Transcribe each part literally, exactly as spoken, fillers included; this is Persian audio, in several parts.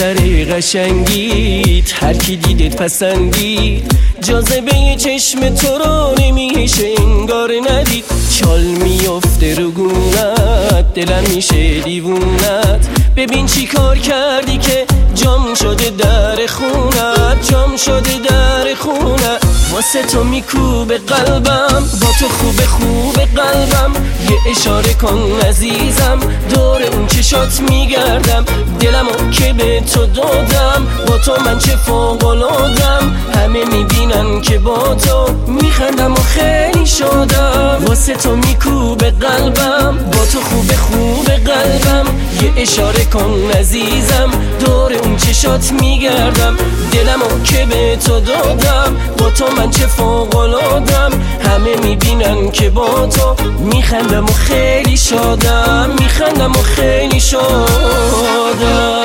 سر قشنگیت هر کی دیدت پسندید، جاذبه چشم تو رو نمیشه انگار ندید. چال میفته رو گونت، دلم میشه دیوونت. ببین چی کار کردی که جام شده در خونت، جام شده در خونت. واسه تو میکوبه قلبم، با تو خوب خوب قلبم. یه اشاره کن عزیزم، دور اون چشات میگردم. دلمو که به تو دادم، با تو من چه فوق‌العاده‌ام. همه میبینن که با تو میخندم و خیلی شادم. واسه تو میکوبه قلبم، با تو خوب خوب قلبم. یه اشاره کن عزیزم، دور اون چشات میگردم. دلمو که به تو دادم، با تو من چه فوق‌العاده‌ام. همه میبینن که با تو میخندم و خیلی شادم، میخندم و خیلی شادم.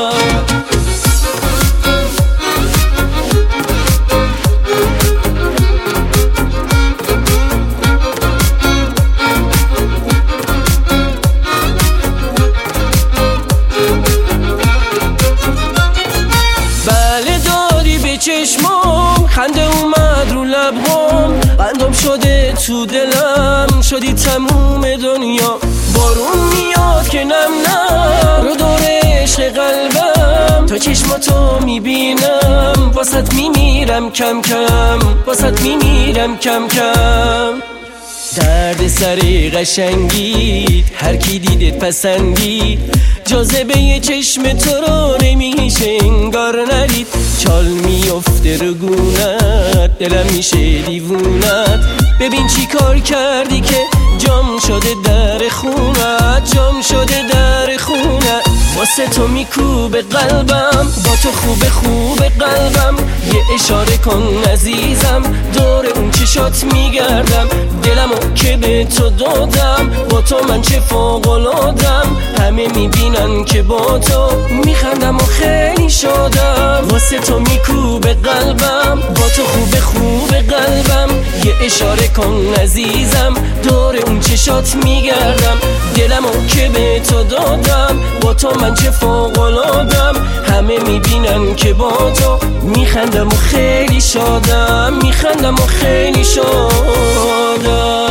چشمام خنده اومد رو لبام، قندم شده تو دلم، شدی تموم دنیا. بارون میاد که نم نم رو دور عشق قلبم. تا چشماتو میبینم، واسط میمیرم کم کم، واسط میمیرم کم کم. درد سر قشنگیت هر کی دیدت پسندید، جاذبه چشم تو رو نمیشه انگار ندید. چال میفته رو گونت، دلم میشه دیوونت. ببین چی کار کردی که جام شده در خونت، جام شده در خونت. واسه تو میکوبه قلبم، با تو خوب خوب قلبم. یه اشاره کن عزیزم، دور اون چشات میگردم. دلمو که به تو دادم، با تو من چه فوق‌العاده‌ام. همه میبینن که با تو میخندم و خیلی شادم. واسه تو میکوبه قلبم، با تو خوب خوب قلبم. یه اشاره کن عزیزم، دور اون چشات میگردم. دلمو که به تو دادم، با تو من چه فوق‌العاده‌ام. همه میبینن که با تو میخندم و خیلی شادم، میخندم و خیلی شادم.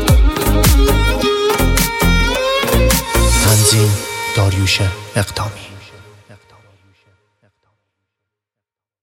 تنظیم داریوش اقدامی.